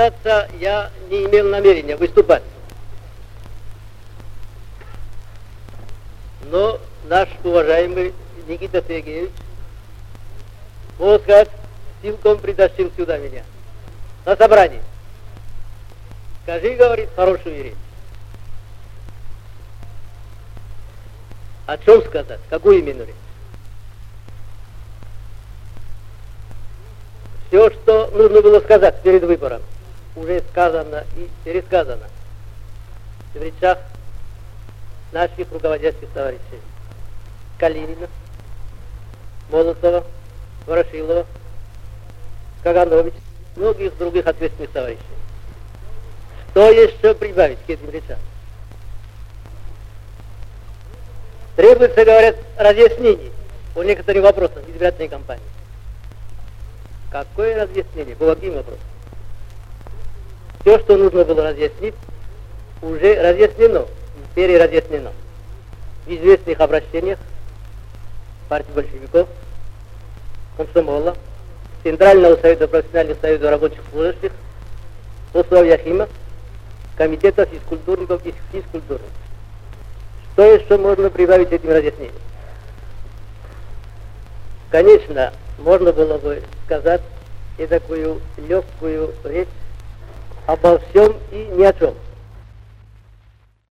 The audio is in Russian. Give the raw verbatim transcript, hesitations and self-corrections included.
признаться, я не имел намерения выступать. Но наш уважаемый Никита Сергеевич, можно сказать, силком притащил сюда меня, на собрание. Скажи, говорит, хорошую речь. О чем сказать? Какую именно речь? Все, что нужно было сказать перед выбором, уже сказано и пересказано в речах наших руководящих товарищей. Калинина, Молотова, Ворошилова, Каганович, многих других ответственных товарищей. Что еще прибавить к этим речам? Требуется, говорят, разъяснений по некоторым вопросам избирательной кампании. Какое разъяснение? По каким вопросам? Все, что нужно было разъяснить, уже разъяснено, переразъяснено. В известных обращениях партии большевиков, комсомола, Центрального совета профессиональных союзов рабочих служащих, Совяхима, комитета физкультурников и физкультурников. Что еще можно прибавить этим разъяснениям? Конечно, можно было бы сказать и такую легкую речь обо всем и ни о чем.